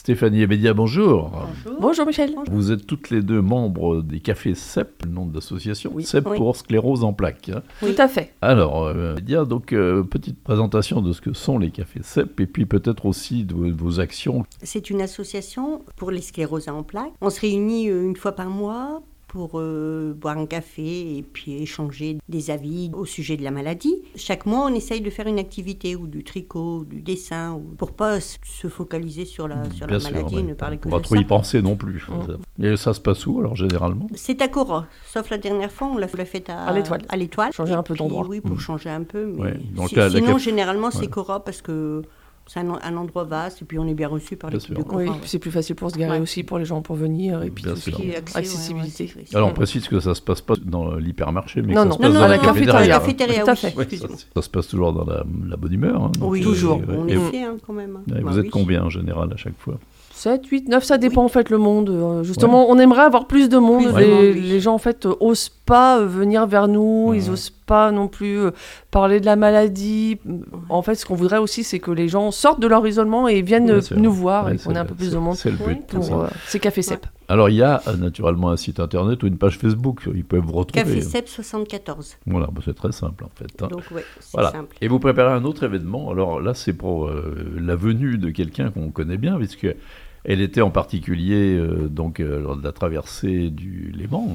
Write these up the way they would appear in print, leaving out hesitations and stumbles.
Stéphanie et Bédia, bonjour. Bonjour Michel. Vous êtes toutes les deux membres des cafés CEP, le nom de l'association, Oui. CEP pour sclérose en plaques. Hein. Tout à fait. Alors, Bédia, donc petite présentation de ce que sont les cafés CEP et puis peut-être aussi de vos actions. C'est une association pour les scléroses en plaques. On se réunit une fois par mois pour boire un café et puis échanger des avis au sujet de la maladie. Chaque mois, on essaye de faire une activité ou du tricot, ou du dessin, pour pas se focaliser sur la maladie et ne parler que de ça. On va trop y penser non plus. Et ça se passe où alors généralement? C'est à Cora, sauf la dernière fois, on l'a fait à l'Étoile. À l'Étoile. Changer un peu d'endroit. Oui, pour changer un peu. Mais Ouais. Donc sinon, généralement, c'est Cora parce que c'est un endroit vaste et puis on est bien reçu par l'équipe de Cora. Oui, puis c'est plus facile pour se garer aussi pour les gens pour venir et puis Bien tout ce sûr. qui est accessibilité. Alors on précise que ça ne se passe pas dans l'hypermarché, mais Non, que ça se passe non, dans la cafétéria. cafétéria. Tout à fait. Oui, ça se passe toujours dans la bonne humeur. Hein, oui, toujours. On est fiers quand même. Vous êtes combien en général à chaque fois? 7, 8, 9, ça dépend en fait le monde. Justement, on aimerait avoir plus de monde. Les gens en fait osent pas venir vers nous, ils osent pas non plus parler de la maladie. En fait, ce qu'on voudrait aussi, c'est que les gens sortent de leur isolement et viennent nous voir et qu'on ait un peu plus de monde c'est le but, pour ces cafés CEP. Alors, il y a naturellement un site internet ou une page Facebook, ils peuvent vous retrouver. Café CEP 74. Voilà, c'est très simple en fait. Hein. Donc, oui, c'est simple. Et vous préparez un autre événement. Alors là, c'est pour la venue de quelqu'un qu'on connaît bien, puisque elle était en particulier lors de la traversée du Léman,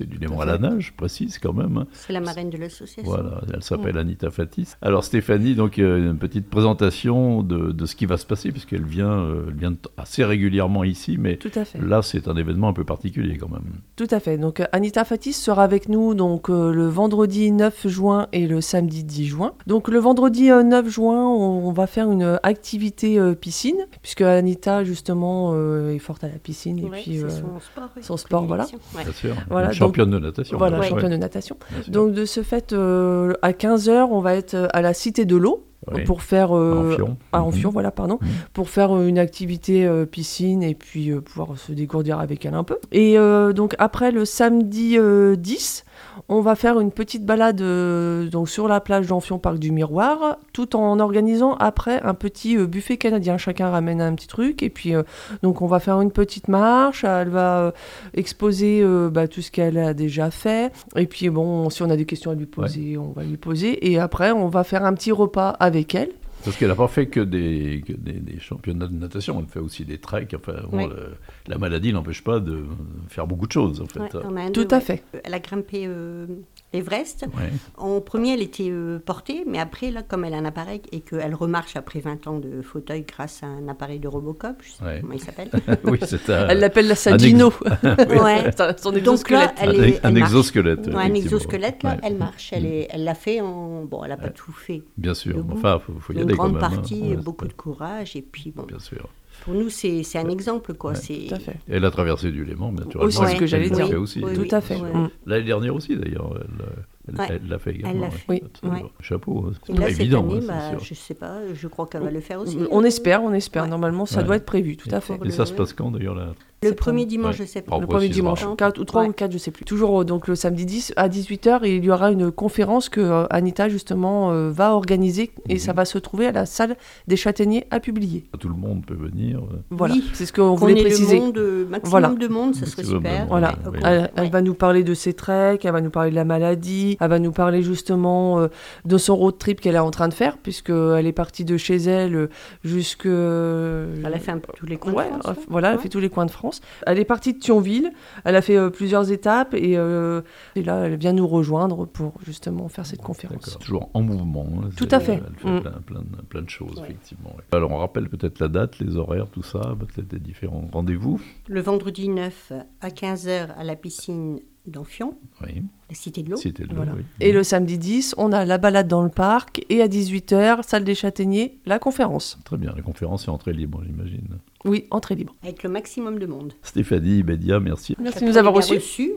à la nage, je précise quand même. C'est la marraine de l'association. Voilà, elle s'appelle Anita Fatis. Alors Stéphanie, donc une petite présentation de ce qui va se passer, puisqu'elle vient assez régulièrement ici, mais tout à fait. Là c'est un événement un peu particulier quand même. Tout à fait. Donc Anita Fatis sera avec nous donc le vendredi 9 juin et le samedi 10 juin. Donc le vendredi 9 juin, on va faire une activité piscine, puisque Anita justement est forte à la piscine et puis son sport voilà. Bien sûr. Voilà, championne de natation. Voilà, championne de natation. Donc de ce fait, à 15h, on va être à la Cité de l'eau. Pour faire pour faire une activité piscine et puis pouvoir se dégourdir avec elle un peu. Et donc après le samedi 10, on va faire une petite balade donc sur la plage d'Amphion, parc du Miroir, tout en organisant après un petit buffet canadien. Chacun ramène un petit truc et puis donc on va faire une petite marche. Elle va exposer tout ce qu'elle a déjà fait. Et puis bon, si on a des questions à lui poser, on va lui poser. Et après, on va faire un petit repas avec elle. Parce qu'elle n'a pas fait que des championnats de natation, elle fait aussi des treks. Enfin, la maladie n'empêche pas de faire beaucoup de choses, en fait. Tout à fait. Elle a grimpé l'Everest. En premier, elle était portée, mais après, là, comme elle a un appareil et qu'elle remarche après 20 ans de fauteuil grâce à un appareil de Robocop, je ne sais pas comment il s'appelle. Oui, elle l'appelle la Sadino. Son exosquelette. Un exosquelette. Un exosquelette, là, elle marche. Elle l'a fait Bon, elle n'a pas tout fait. Bien sûr, enfin, il faut y aller quand même. Une grande partie, beaucoup de courage, et puis bon. Bien sûr. Pour nous, c'est un exemple, quoi. Tout à fait. Et la traversée du Léman, naturellement. C'est ce que j'allais dire. Aussi. Tout à fait. L'année dernière aussi, d'ailleurs. Elle l'a fait également. Elle l'a fait. Chapeau. C'est pas évident. Cette année, je ne sais pas, je crois qu'elle va le faire aussi. On espère. Normalement, ça doit être prévu, tout à fait. Et ça se passe quand, d'ailleurs, là? Le premier dimanche de septembre. Le premier dimanche, 4 ou 3 ou 4, je ne sais plus. Toujours donc le samedi 10 à 18h, il y aura une conférence que Anita justement va organiser et ça va se trouver à la salle des Châtaigniers à Publier. Tout le monde peut venir. Voilà, c'est ce qu'on voulait préciser. Maximum de monde, ça serait super. Voilà, elle va nous parler de ses treks, elle va nous parler de la maladie, elle va nous parler justement de son road trip qu'elle est en train de faire, puisqu'elle est partie de chez elle jusque... Elle a fait un peu tous les coins de France. Voilà, elle a fait tous les coins de France. Elle est partie de Thionville, elle a fait plusieurs étapes et là elle vient nous rejoindre pour justement faire cette conférence. D'accord. Toujours en mouvement. Hein. Tout à fait. Elle fait plein de choses, effectivement. Alors on rappelle peut-être la date, les horaires, tout ça, peut-être les différents rendez-vous. Le vendredi 9 à 15h à la piscine d'Amphion, la Cité de l'eau. Voilà. Et le samedi 10, on a la balade dans le parc et à 18h, salle des Châtaigniers, la conférence. Très bien, la conférence est entrée libre, j'imagine. Oui, entrée libre. Avec le maximum de monde. Stéphanie, Bédia, merci. Merci de nous avoir reçus.